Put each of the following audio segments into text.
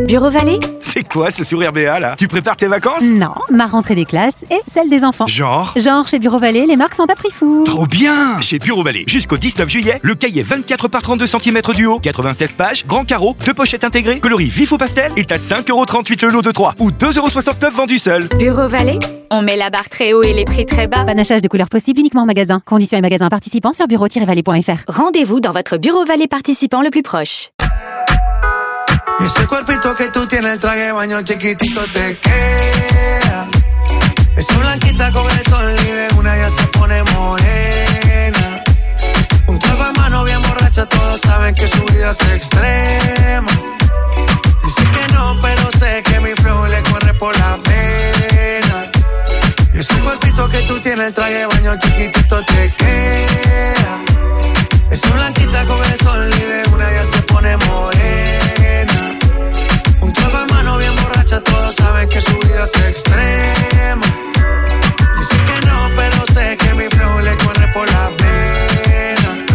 Bureau Vallée? C'est quoi ce sourire béat là? Tu prépares tes vacances? Non, ma rentrée des classes et celle des enfants. Genre, chez Bureau Vallée, les marques sont à prix fou. trop bien! Chez Bureau Vallée, jusqu'au 19 juillet, le cahier 24 par 32 cm du haut, 96 pages, grand carreau, 2 pochettes intégrées, coloris vif au pastel, est à 5,38€ le lot de 3 ou 2,69€ vendu seul. Bureau Vallée? On met la barre très haut et les prix très bas. Panachage de couleurs possibles uniquement en magasin. Conditions et magasins participants sur bureau-vallée.fr. Rendez-vous dans votre Bureau Vallée participant le plus proche. Y ese cuerpito que tú tienes, el traje de baño chiquitito te queda. Esa blanquita con el sol y de una ya se pone morena. Un trago de mano bien borracha, todos saben que su vida es extrema. Dice que no, pero sé que mi flow le corre por la pena. Y ese cuerpito que tú tienes, el traje de baño chiquitito te queda. Esa blanquita con el sol y de una ya se pone morena. Un trago de mano bien borracha, todos saben que su vida es extrema. Dice que no, pero sé que mi flow le corre por la pena.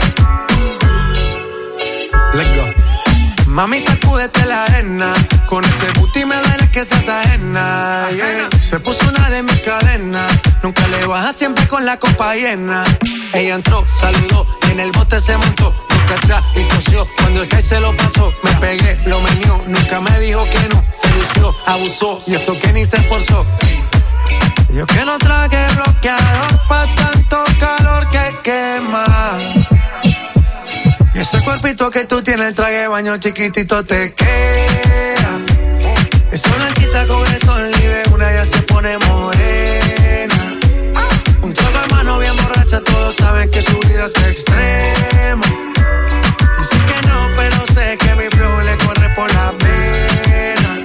Let's go. Mami, sacúdete la arena. Con ese booty me duele que seas ajena, yeah. Se puso una de mis cadenas. Nunca le baja, siempre con la copa llena. Ella entró, saludó, y en el bote se montó. Nunca atrás y tosió, cuando el que se lo pasó. Me pegué, lo menió, nunca me dijo que no. Se lució, abusó, y eso que ni se esforzó. Yo que no traje bloqueador pa' tanto calor que quema. Y ese cuerpito que tú tienes, el traje de baño chiquitito te queda. Esa blanquita con el sol y de una ya se pone morena. Un trago de mano bien borracha, todos saben que su vida es extrema. Dice que no, pero sé que mi flow le corre por la pena.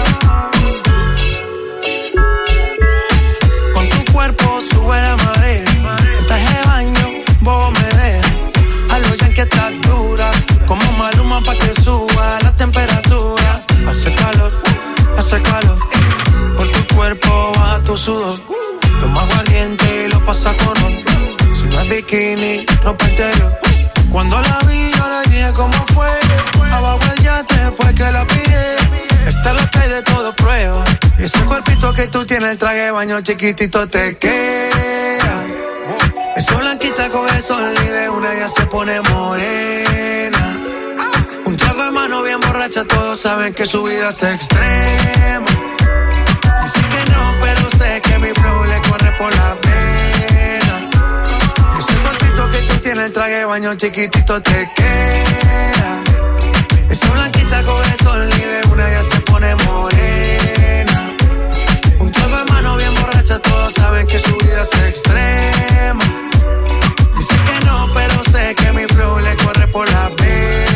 Con tu cuerpo sube la marea. En traje de baño, vos me dejas. A lo ya que estás dura, como Maluma pa' que suba la temperatura. Hace calor, por tu cuerpo baja tu sudor. Toma aguardiente y lo pasa con ron. Si no es bikini, ropa interior. Cuando la vi yo le dije cómo fue. Abajo el yate fue que la pillé. Esta es lo que hay de todo prueba. Y ese cuerpito que tú tienes, el traje de baño chiquitito te queda. Esa blanquita con el sol y de una ya se pone morena. Un trago de mano bien borracha, todos saben que su vida es extrema. Dice que no, pero sé que mi flow le corre por la pena. Ese cuerpito que tú tienes, el traje de baño chiquitito te queda. Esa blanquita con el sol y de una ya se pone morena. Un trago de mano bien borracha, todos saben que su vida es extrema. Dice que no, pero sé que mi flow le corre por la pena.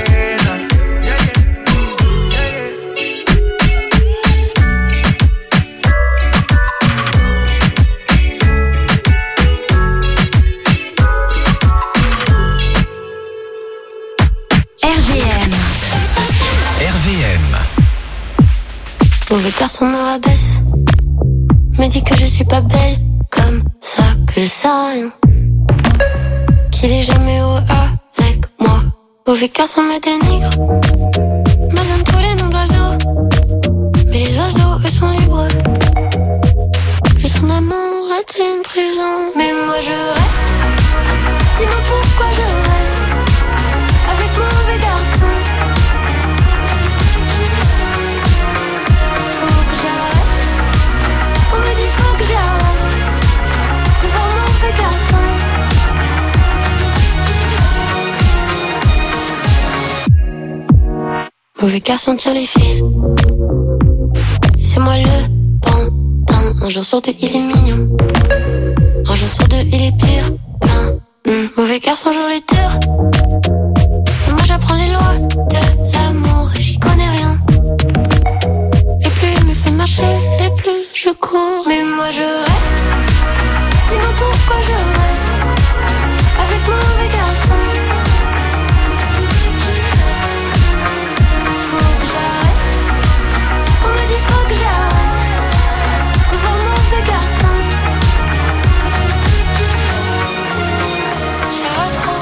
RVM. Mauvais garçon me rabaisse, me dit que je suis pas belle, comme ça que je sais rien, qu'il est jamais heureux avec moi. Mauvais garçon me dénigre, me donne tous les noms d'oiseaux, mais les oiseaux eux sont libres. Plus son amour est une prison, mais moi je reste. Dis-moi pourquoi je reste avec mauvais garçon. Mauvais garçon tire les fils, et c'est moi le pantin. Un jour sur deux il est mignon, un jour sur deux il est pire qu'un mauvais garçon joue les tours. Et moi j'apprends les lois de l'amour et j'y connais rien. Et plus il me fait marcher, et plus je cours. Mais moi je reste, dis-moi pourquoi je reste avec mauvais garçon. Faut que j'arrête de voir mauvais garçon. J'ai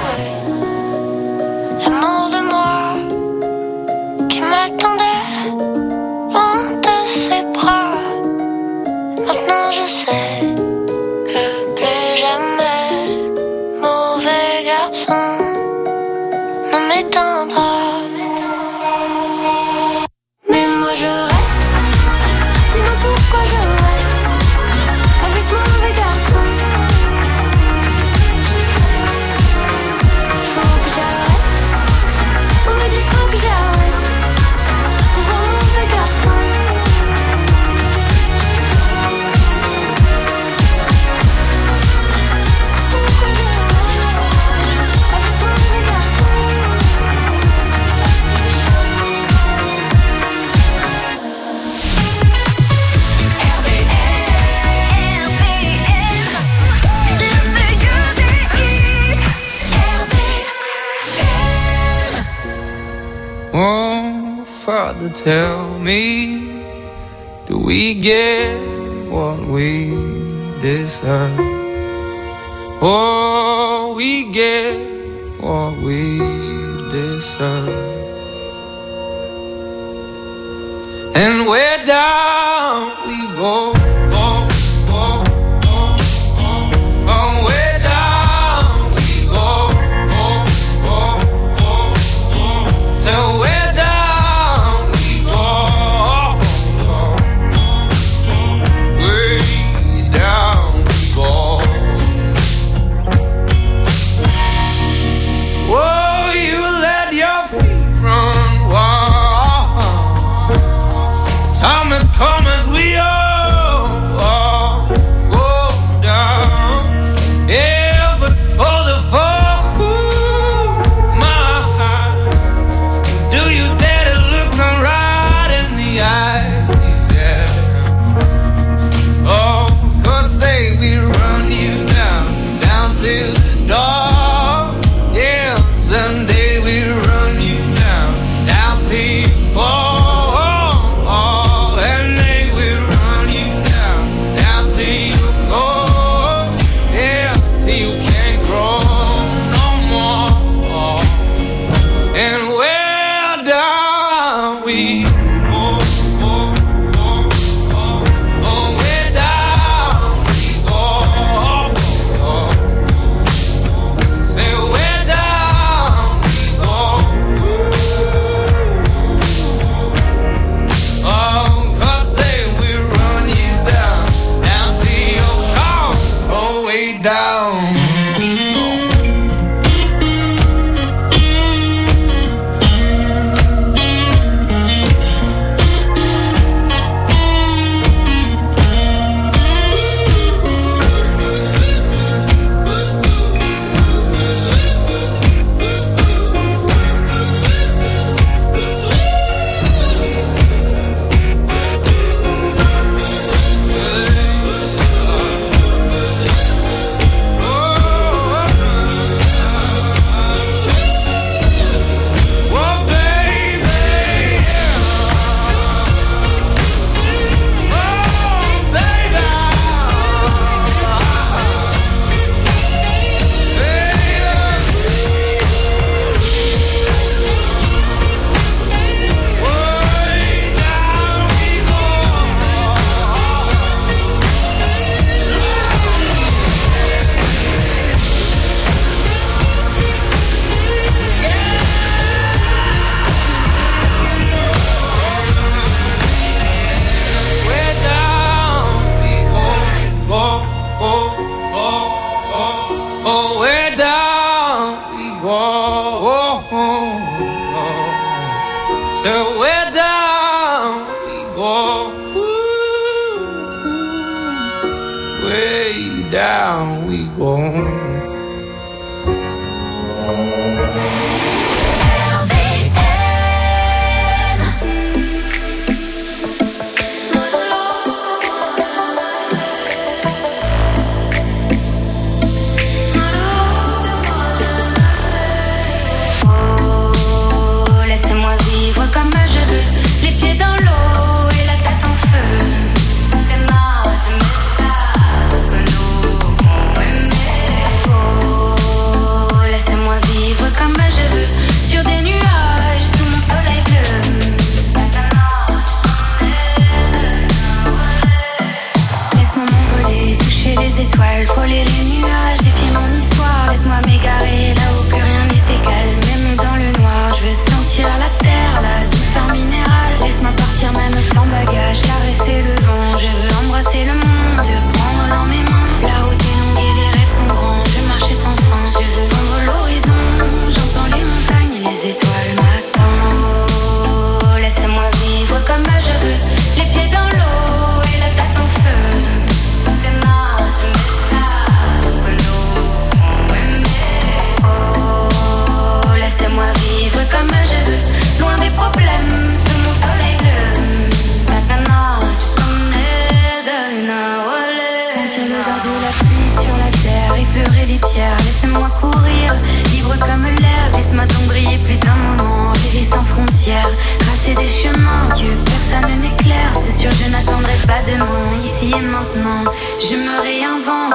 retrouvé l'amour de moi qui m'attendait. Oh, Father, tell me, do we get what we deserve? Oh, we get what we deserve. And where down we go, go, go, go, go. Oh, where down we go, go, go, go, go. So where down we go, go, go, go. Way down we go. Oh, you let your feet run wild. Time has come as we all go down. Yeah, but for the fall, my heart, do you dare to look me right in the eyes? Yeah. Oh, 'cause they will run you down, down to the door. Yeah, someday we'll run you down, down till you fall.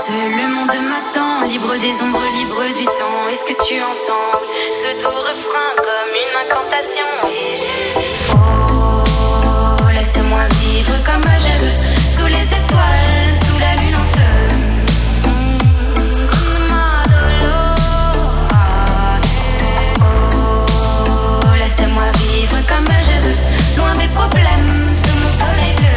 Le monde m'attend, libre des ombres, libre du temps. Est-ce que tu entends ce doux refrain comme une incantation? Et j'ai dit oh, laissez-moi vivre comme je veux, sous les étoiles, sous la lune en feu. Oh, laissez-moi vivre comme je veux, loin des problèmes, sous mon soleil bleu.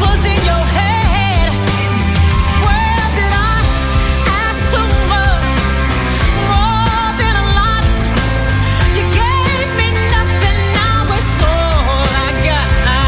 was in your head. Where did I ask too much? More than a lot. You gave me nothing, now it's all I got.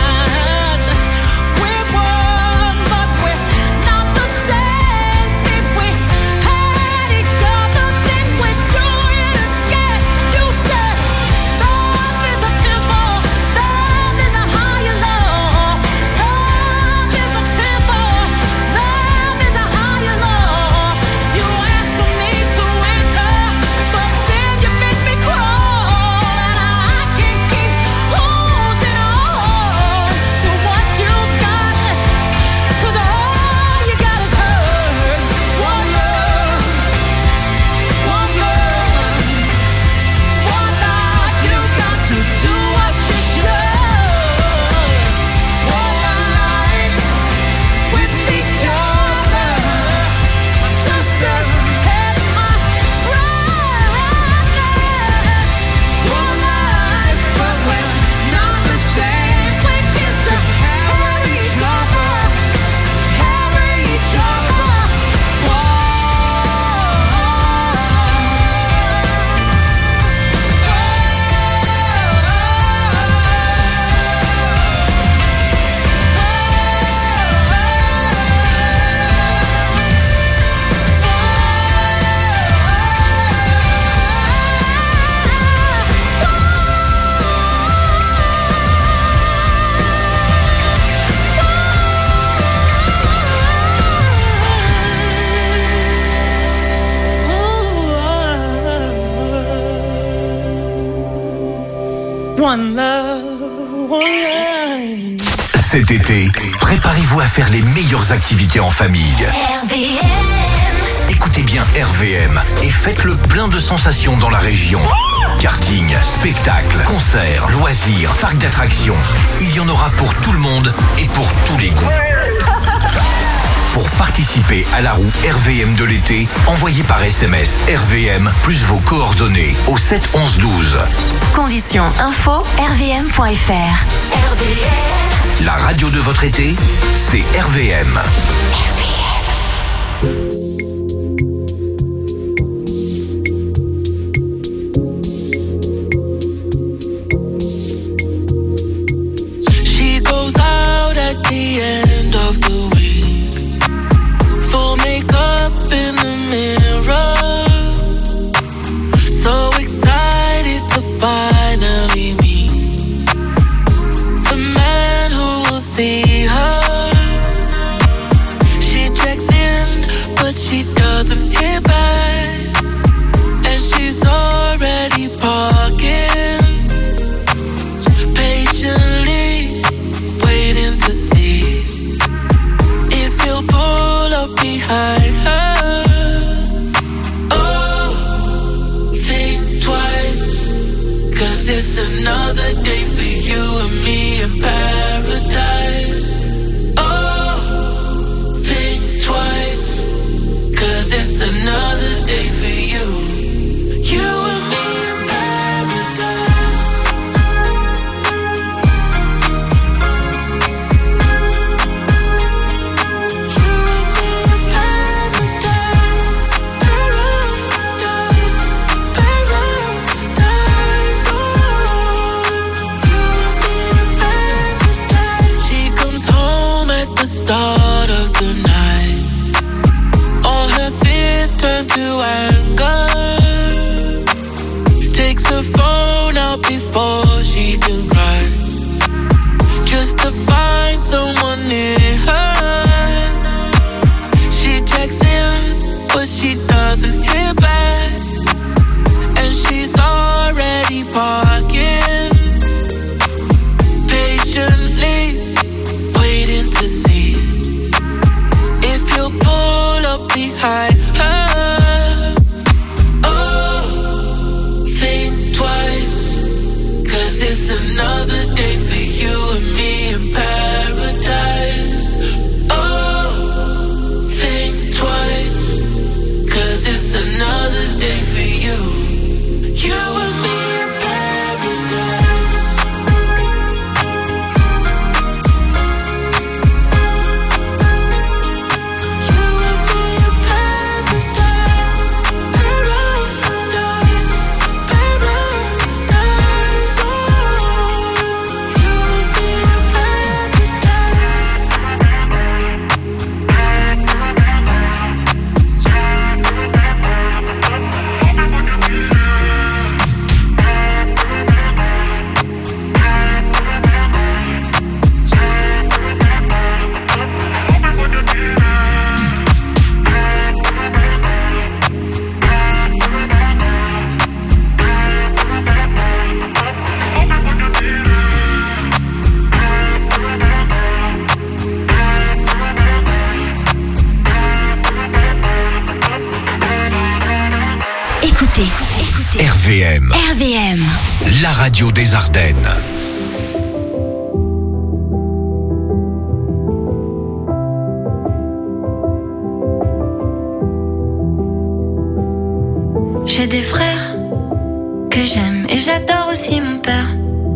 We're one, but we're not the same. See, we had each other, then we do it again. You said love is a temple, love is a higher law. Love is a temple, love is a higher law. You asked for me to enter, but then you made me crawl, and I can't keep holding on to what you got, 'cause all you got is hurt. One love, one blood, one life. You got to do what you should. One life with each other, sisters and my brothers. One life, but we're not the same. We get to carry each other, carry each other. One love, one life. Cet été, préparez-vous à faire les meilleures activités en famille. Écoutez bien RVM et faites le plein de sensations dans la région. Karting, spectacles, concerts, loisirs, parcs d'attractions. Il y en aura pour tout le monde et pour tous les goûts. Pour participer à la roue RVM de l'été, envoyez par SMS RVM plus vos coordonnées au 7 11 12. Conditions info rvm.fr. La radio de votre été, c'est RVM. She goes out at the end of the week, full makeup in the mirror, so excited to finally meet the man who will see her. She checks in, but she doesn't hear back, and she's already parking, patiently waiting to see if he'll pull up behind her. Oh, think twice, 'cause it's another day for you and me in paradise. Oh, think twice, 'cause it's another day for you. You and me in paradise. You and me in paradise. Paradise, paradise. Oh, you and me in paradise. She comes home at the start of the night. All her fears turn to anger. Takes her phone out before she can cry, just to find someone near her. She checks in, but she doesn't hear back, and she's already parking, patiently waiting to see if he'll pull up behind her. la radio des Ardennes. J'ai des frères que j'aime et j'adore aussi mon père.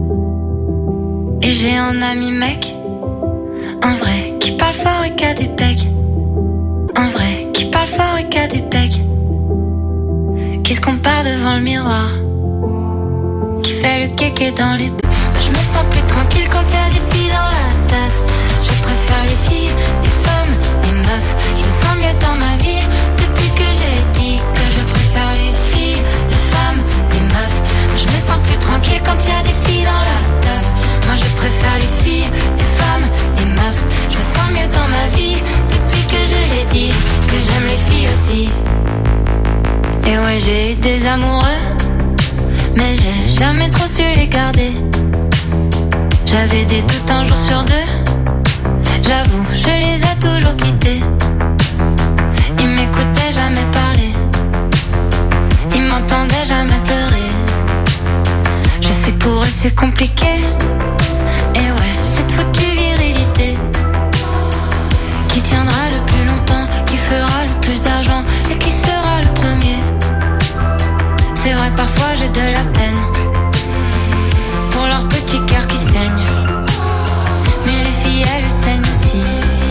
Et j'ai un ami mec, un vrai qui parle fort et qui a des pecs. Un vrai qui parle fort et qui a des pecs. Qui se compare devant le miroir, qui fait le kéké dans les... Je me sens plus tranquille quand y a des filles dans la taf. Je préfère les filles, les femmes, les meufs. Je me sens mieux dans ma vie depuis que j'ai dit que je préfère les filles, les femmes, les meufs. Je me sens plus tranquille quand y a des filles dans la taf. Moi je préfère les filles, les femmes, les meufs. Je me sens mieux dans ma vie depuis que je l'ai dit que j'aime les filles aussi. Et ouais, j'ai eu des amoureux, mais j'ai jamais trop su les garder. J'avais des doutes un jour sur deux, j'avoue, je les ai toujours quittés. Ils m'écoutaient jamais parler, ils m'entendaient jamais pleurer. Je sais que pour eux c'est compliqué, et ouais, cette foutue virilité qui tiendra le plus longtemps, qui fera le plus d'argent et qui sera le premier. C'est vrai, parfois j'ai de la peine pour leur petit cœur qui saigne, mais les filles elles saignent aussi.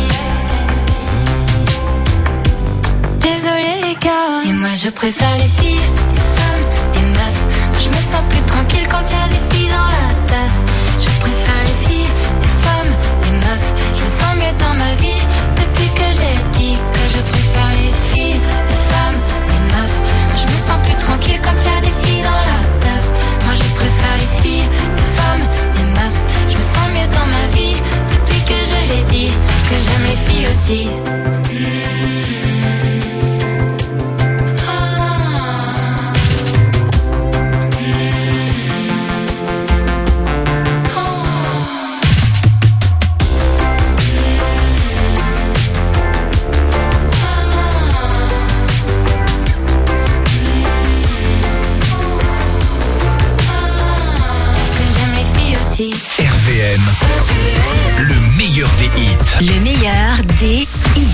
Désolé les gars, et moi je préfère les filles, les femmes, les meufs. Moi je me sens plus tranquille quand y a des filles dans la taf. Je préfère les filles, les femmes, les meufs. Je me sens mieux dans ma vie depuis que j'ai dit que je préfère les filles, les femmes, les meufs. Moi je me sens plus tranquille quand y a des filles dans la taf. Moi je préfère les filles, les femmes, les meufs. Je me sens mieux dans ma vie depuis que je l'ai dit que j'aime les filles aussi. RVM, le meilleur des hits. Le meilleur des hits.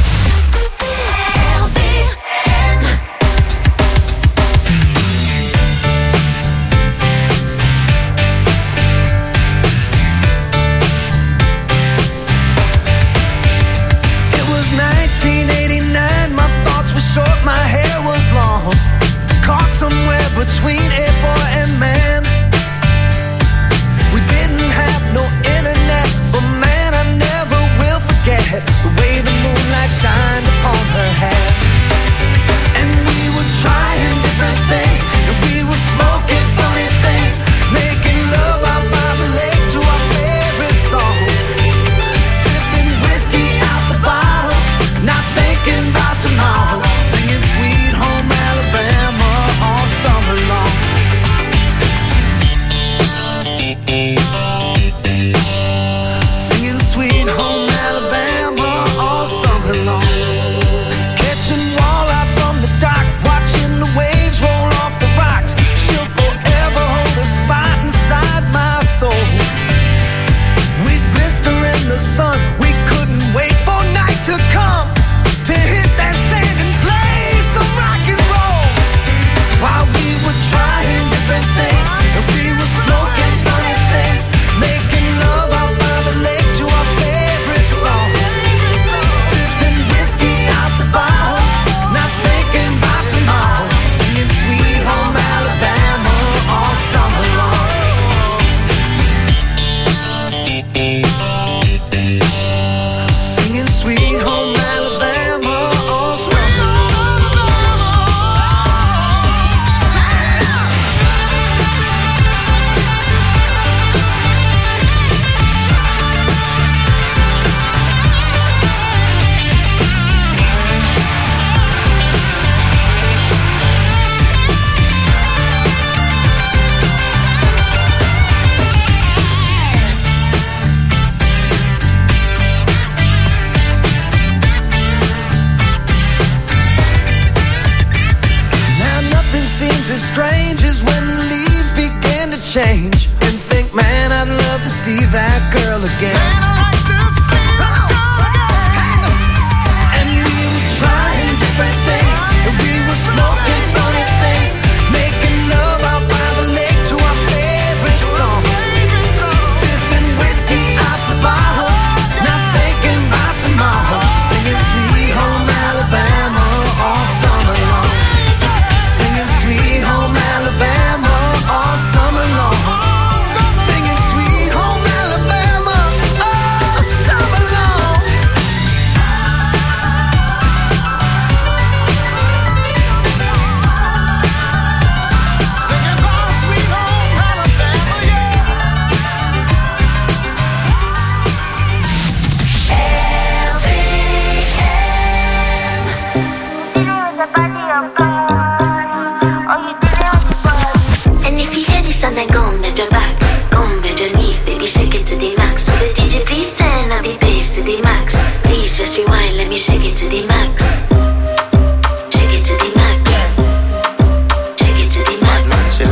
It was 1989, my thoughts were short, my hair was long. Caught somewhere between a boy and man. We didn't have no internet, but man, I never will forget the way the moonlight shined upon her hair. And we were trying different things, and we were smoking funny things, making love out by the lake to our favorite song. Sipping whiskey out the bottle, not thinking about tomorrow, singing Sweet Home Alabama all summer long. Singing Sweet Home Alabama all summer long. Catching walleye from the dock, watching the waves roll off the rocks. She'll forever hold a spot inside my soul. We'd blister in the sun, we couldn't wait for night to come to hit that sand and play some rock and roll. While we were trying different things, and we were smoking funny things, making love out by the lake to our favorite song. Sipping whiskey out the bottle, not thinking about tomorrow, singing Sweet Home Alabama all summer long. Singing Sweet Home Alabama all summer long. Now nothing seems as strange as when the leaves begin to change and think, man, I'd love to see that girl again. Man, I'd like to see that girl again. And we were trying different things, and we were smoking funny things, making love out by the lake to our favorite song, sipping whiskey out the bottle, not thinking about tomorrow, singing Sweet Home Alabama all summer long, singing Sweet Home Alabama all summer long, singing Sweet Home Alabama all summer long. Singing about Sweet Home Alabama, yeah. And if you hear this and then go on bend your back, go on bend your knees, baby, shake it to the max. Will the DJ please turn up the bass to the max? Please just rewind, let me shake it to the max. Shake it to the max. Shake it to the max.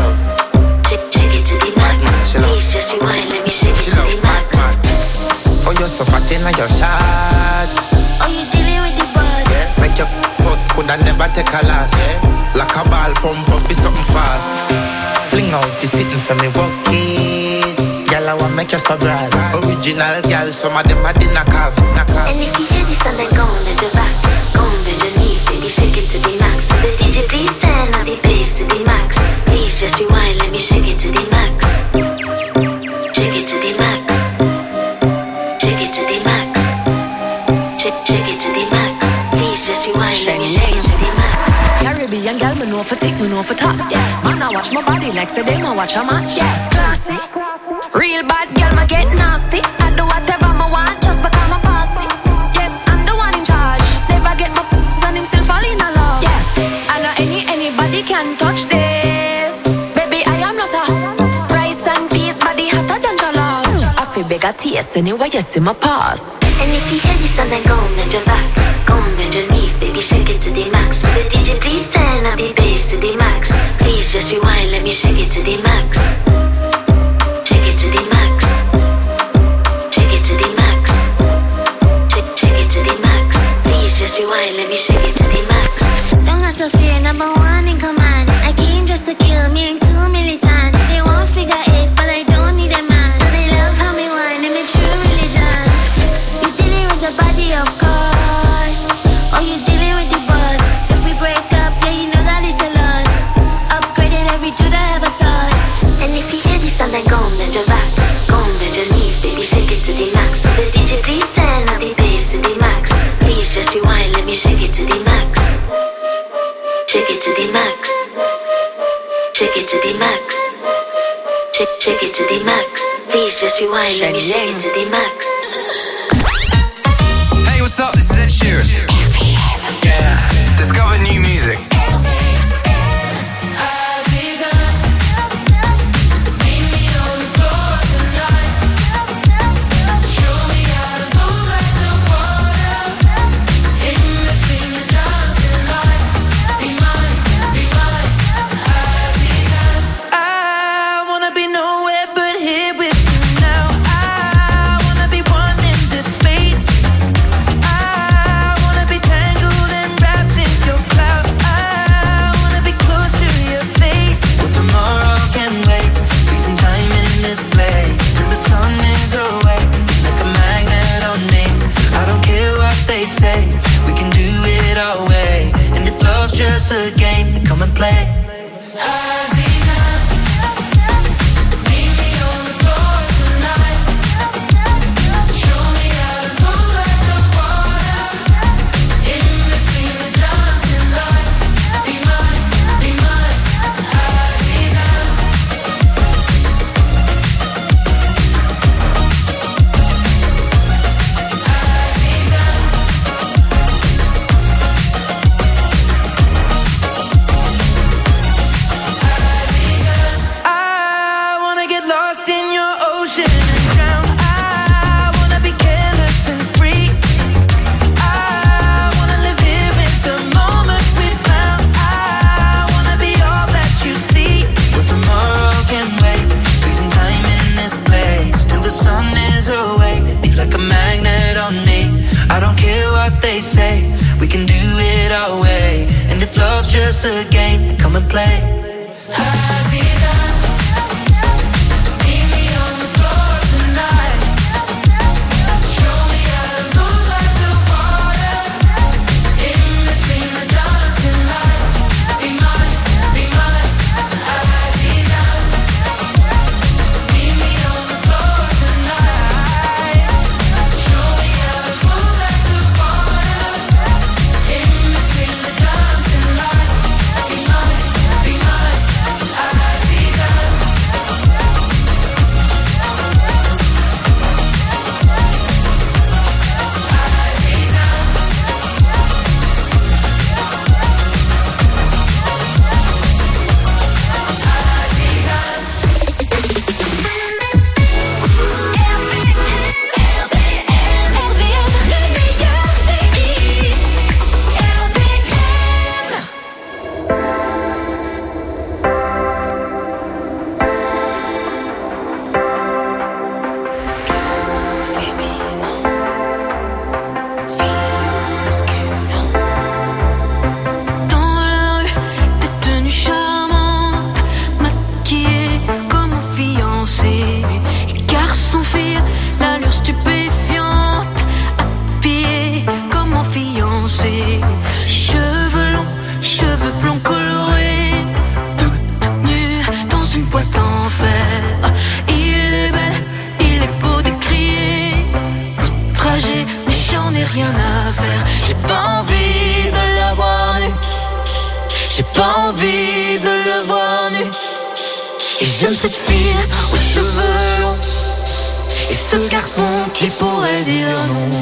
Shake it to the max. Please just rewind, let me shake it to the max. Oh, you're so fat in your shots. Oh, you dealing with the boss? Like your first could I never take a loss. Like a ball pump up, be something fast. Fling out the sitting for me, walk it. Girl, I want make you so bright. Original girl, some of them are in a calf. And if you hear this and then go on bend your back, go on bend your knees, baby, shake it to the max. Will the DJ please turn up the bass to the max? Please just rewind, let me shake it to the max. Shake it to the max. Shake it to the max. Shake it to the max. Please just rewind, let me shake it to the max. Caribbean girl, me know for tick, me know for top. Yeah, man, I watch my body like say them, I watch a match. Yeah, classy. Real bad girl, me get nasty. I do whatever me want just because I'm bossy. Yes, I'm the one in charge. Never get my and him still fall in love. Yeah, I know anybody can touch this. Baby, I am not a rice and peas, body hotter than jollof. I feel big a taste anyway, you see my pass. And if you hear this and then go on bend your back, go on bend your knees, baby, shake it to the max. Will the DJ please turn up the bass to the max? Please just rewind, let me shake it to the max. Shake it to the max. Shake it to the max. Shake it to the max. Please just rewind, let me shake it to the max. Don't got to fear, number one in command. I came just to kill me, ain't too militant. They want figure eights, but I don't need a man. So they love how me whine, and me true religion. You dealing with the body, of course. Oh, you dealing with the boss. If we break up, yeah, you know that it's your loss. Upgraded every dude I ever toss. And if you hear this and then go on bend your back, go on bend your knees, baby, shake it to the max. Will the DJ please turn up the bass to the max? Please just rewind, let me shake it to the max. Shake it to the max. Shake it to the max. Shake it to the max. Please just rewind, let me shake it to the max. Hey, what's up? This is Ed Sheeran. Yeah. Discover new music. Just a game, then come and play. what they say. We can do it our way. And if love's just a game, then come and play. J'aime cette fille aux cheveux longs et ce garçon qui pourrait dire non.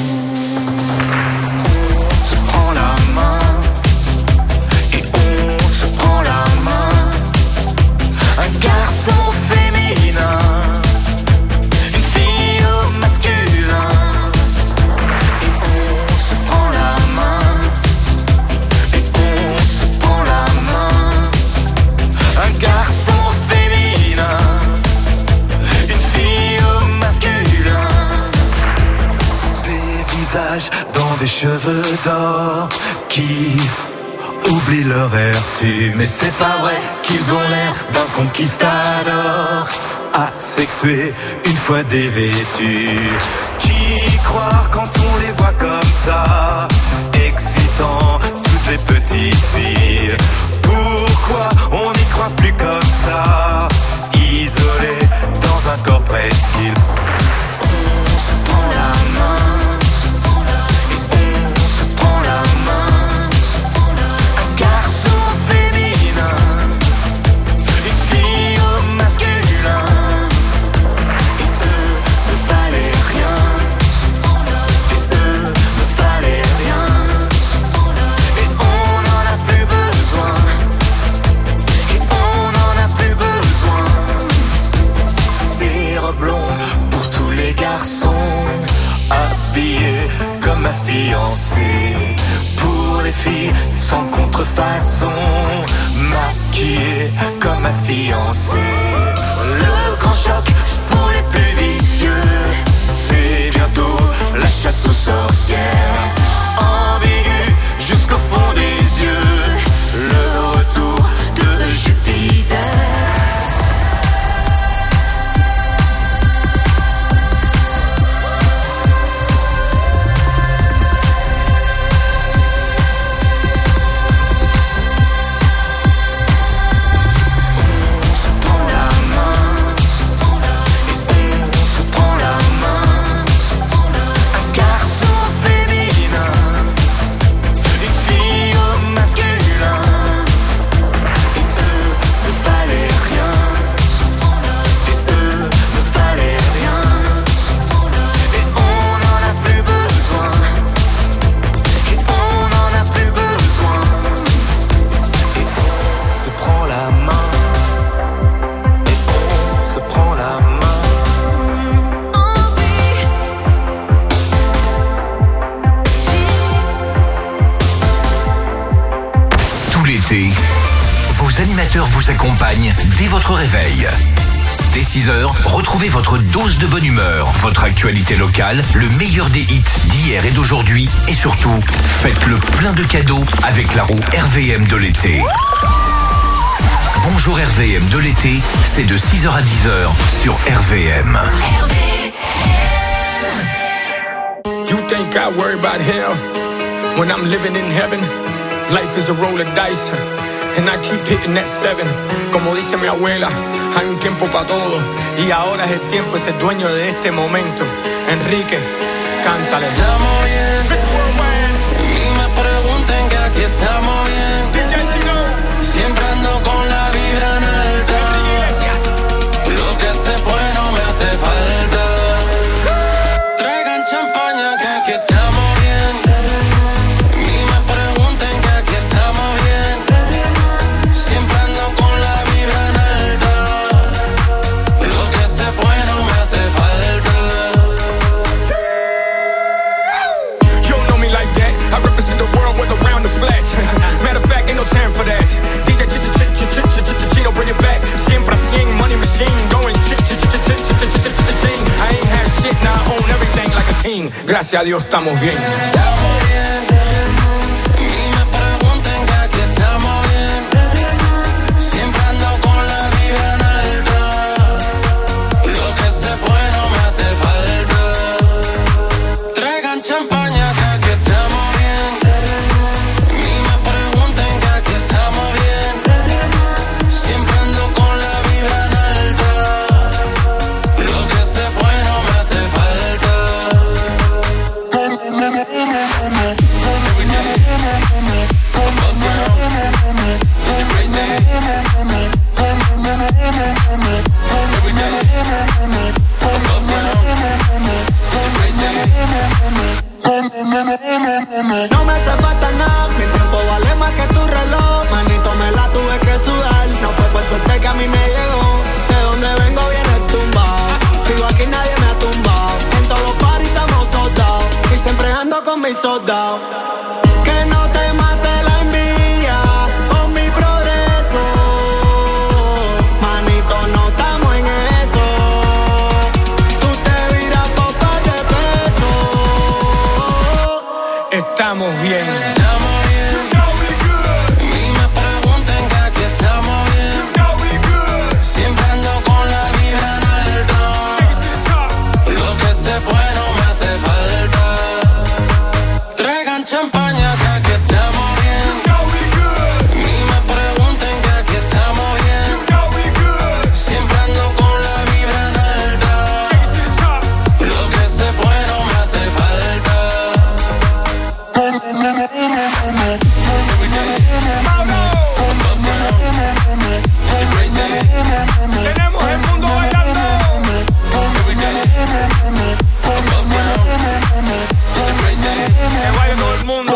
On se prend la main et on se prend la main. Un garçon féminin, une fille au masculin. Et on se prend la main et on se prend la main. Un garçon dans des cheveux d'or qui oublient leur vertu. Mais c'est pas vrai qu'ils ont l'air d'un conquistador asexué une fois dévêtus. Qui croire quand on les voit comme ça, excitant toutes les petites filles? Pourquoi on n'y croit plus comme ça, isolé dans un corps presqu'île? On se prend la main. Comme ma fiancée, pour les filles sans contrefaçon, maquillée comme ma fiancée. Le grand choc pour les plus vicieux, c'est bientôt la chasse aux sorcières. Ambigu jusqu'au fond des yeux, le retour de Jupiter. Vos animateurs vous accompagnent dès votre réveil. Dès 6h, retrouvez votre dose de bonne humeur, votre actualité locale, le meilleur des hits d'hier et d'aujourd'hui et surtout, faites le plein de cadeaux avec la roue RVM de l'été. Bonjour RVM de l'été, c'est de 6h à 10h sur RVM. You think I worry about hell when I'm living in heaven? Life is a roll of dice and I keep hitting that 7. Como dice mi abuela, hay un tiempo para todo y ahora es el tiempo de ser dueño de este momento. Enrique, cántale. Estamos bien, ni me pregunten que aquí estamos bien. Siempre ando con la vibra en alta. Lo que se fue no me hace falta. Traigan champaña que aquí estamos bien. Ni me pregunten que aquí estamos bien. Siempre ando con la vibra en alta. Lo que se fue no me hace falta. You don't know me like that. I represent the world with around the flash. Matter of fact, ain't no time for that. DJ Chino, bring it back. Siempre así, money machine, going ching. I ain't had shit, now I own everything like a king. Gracias a Dios estamos bien. Estamos bien, ni me pregunten que aquí estamos bien. Siempre ando con la vibra en alta. Lo que se fue no me hace falta. Traigan champaña que aquí estamos bien. Ni me pregunten que aquí estamos bien. Siempre ando con la vibra en alta. Lo que se fue no me hace falta. Every day, above ground, it's a great day. Every day, above ground, it's a great day. No me hace falta nada, mi tiempo vale más que tu reloj. Manito, me la tuve que sudar, no fue por suerte que a mí me llegó. De donde vengo viene tumbado, sigo aquí nadie me ha tumbado. En todos los parties estamos soldados, y siempre ando con mis soldados. Que no te mate la envidia con mi progreso. Manito, no estamos en eso. Tú te viras por par de pesos. Estamos bien. Estamos bien, ni me pregunten que aquí estamos bien. Siempre ando con la vibra en alta. Lo que se fue no me hace falta. Traigan champaña que aquí estamos bien. Ni me pregunten que aquí estamos bien. Siempre ando con la vibra en alta. Lo que se fue no me hace falta. Every day, above ground, it's a great day. Tenemos el mundo bailando. Every day, above ground, it's a great day. Que baile todo el mundo.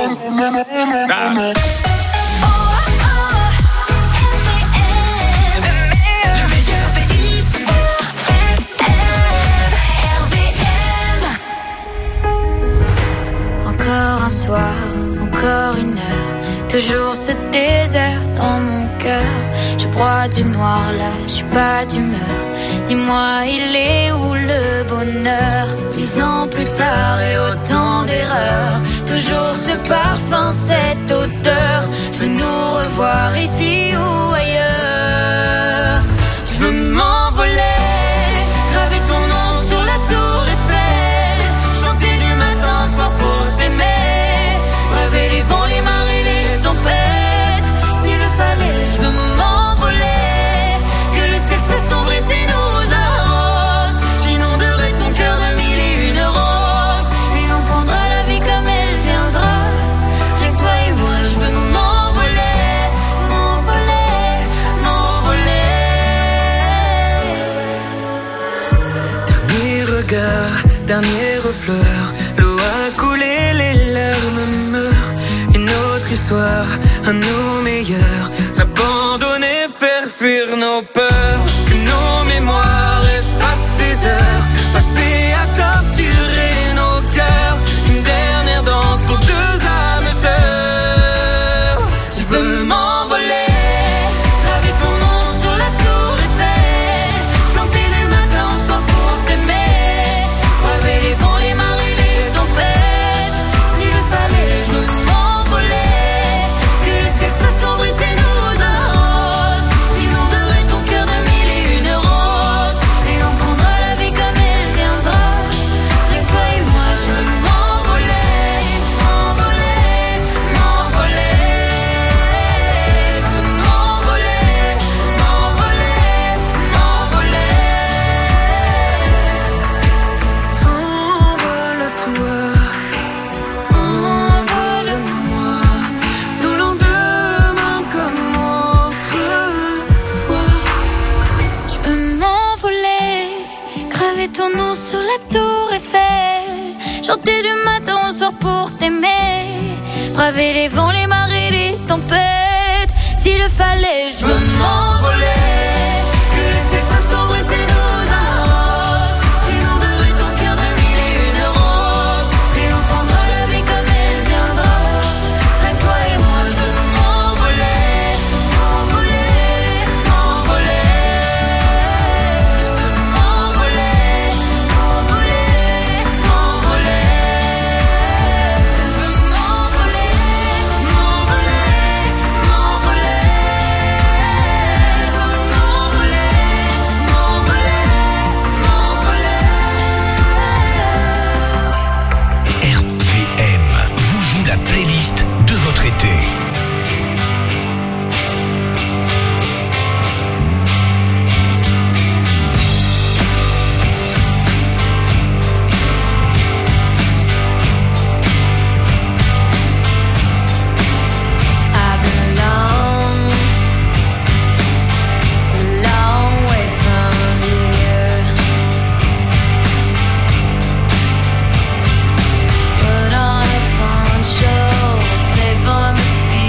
Le meilleur des hits. Encore un soir, encore une heure, toujours ce désert dans mon cœur. Je broie du noir là, je suis pas d'humeur. Dis-moi, il est où le bonheur? 10 ans plus tard et autant d'erreurs, toujours ce parfum, cette odeur. Je veux nous revoir ici ou ailleurs. Je veux m'envoler, graver ton nom sur la tour Eiffel, chanter du matin au soir pour t'aimer, rêver les vents, les marées, les tempêtes. S'il le fallait, je veux m'envoler, que le ciel s'assombrisse et nous arrose. J'inonderai ton cœur de 1001 roses, et on prendra la vie comme elle viendra. Rien que toi et moi, je veux m'envoler, m'envoler, m'envoler. Dernier regard, dernière fleur, l'eau a coulé, les larmes meurent. Une autre histoire, à nos meilleurs, s'abandonner, faire fuir nos peurs. Que nos mémoires effacent ces heures passées à torturer nos cœurs. Une dernière danse pour deux âmes sœurs. Je veux m'envoler, graver ton nom sur la tour Eiffel, chanter la tour Eiffel, chanter du matin au soir pour t'aimer, braver les vents, les marées, les tempêtes. S'il le fallait, je veux m'envoler, que le ciel soit sombre et c'est nous arrange. J'inonderai ton cœur de mille et une roses, et on prendra la vie comme elle viendra. Avec toi et moi, je veux m'envoler, m'envoler, m'envoler. Je veux m'envoler, m'envoler, m'envoler. Je veux m'envoler, m'envoler, m'envoler. Je veux m'envoler, m'envoler, m'envoler. RVM vous joue la playlist de votre été. I've been a long way from here. Put on a poncho, play for my skin.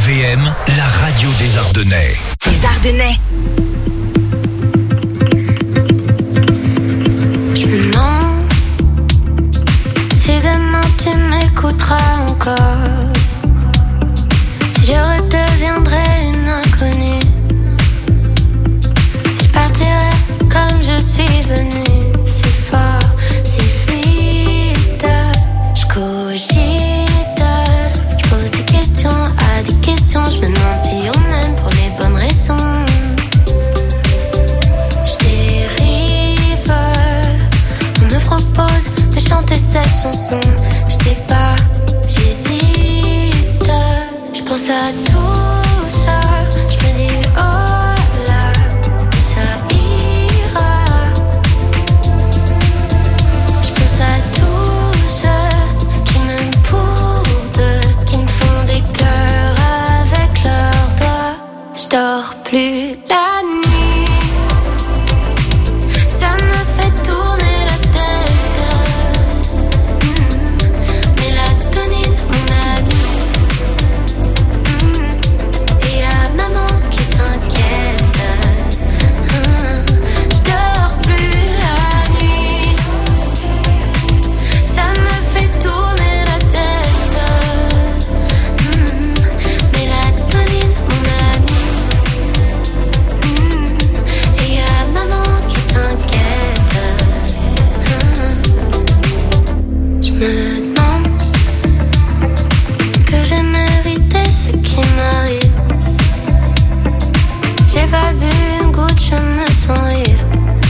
RVM, la radio des Ardennais. Les Ardennais. Je me demande si demain tu m'écouteras encore, si je redeviendrai une inconnue, si je partirai comme je suis venue, si fort, si vite. Je cogite, je pose des questions à des questions. Je me demande si on aime pour les bonnes raisons. Je dérive, on me propose de chanter cette chanson. Je sais pas, j'hésite. Je pense à tout ça, je me dis oh là, ça ira. Je pense à tous ceux qui m'aiment pour deux, qui me font des cœurs avec leurs doigts. Je dors plus la nuit, ça me fait tourner la tête. Mélatonine, mon ami. Et y'a maman qui s'inquiète. Je dors plus la nuit, ça me fait tourner la tête. Mélatonine, mon ami. Et y'a maman qui s'inquiète. Je me demande, est-ce que j'ai mérité ce qui m'arrive? J'ai pas bu une goutte, je me sens ivre.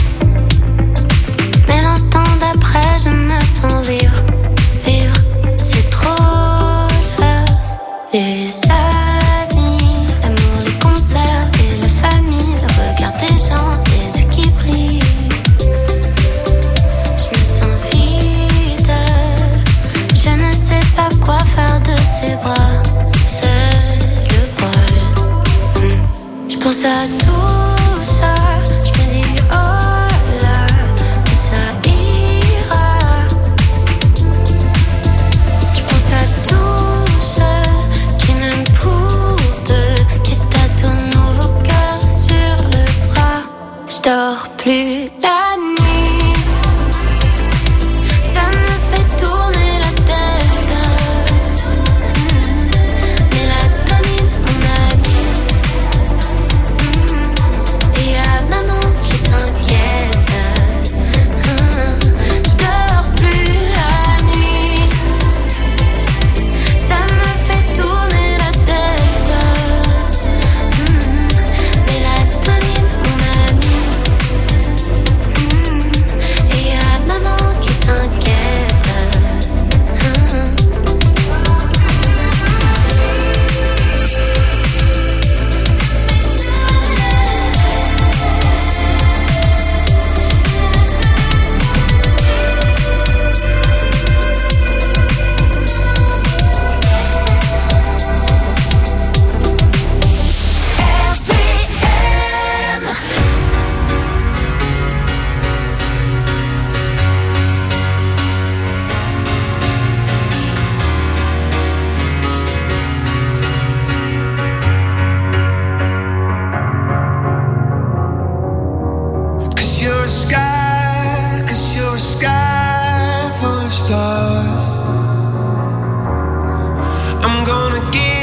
Mais l'instant d'après, je me sens vivre. Vivre, c'est trop là. Les amis, l'amour, les concerts et la famille, le regard des gens, les yeux qui brillent. Je me sens vide, je ne sais pas quoi faire de ces bras. C'est le bol. Je pense à tout ça, je me dis oh là, ça ira. Je pense à tous ceux qui m'aiment pour deux, qui se tatouent nos cœurs sur le bras. Je dors plus la nuit, ça me fait tourner la tête. Mélatonine, mon ami. Et y'a maman qui s'inquiète. Je dors plus la nuit, ça me fait tourner la tête. Mélatonine, mon ami. Et y'a maman qui s'inquiète. Cause you're a sky full of stars. I'm gonna give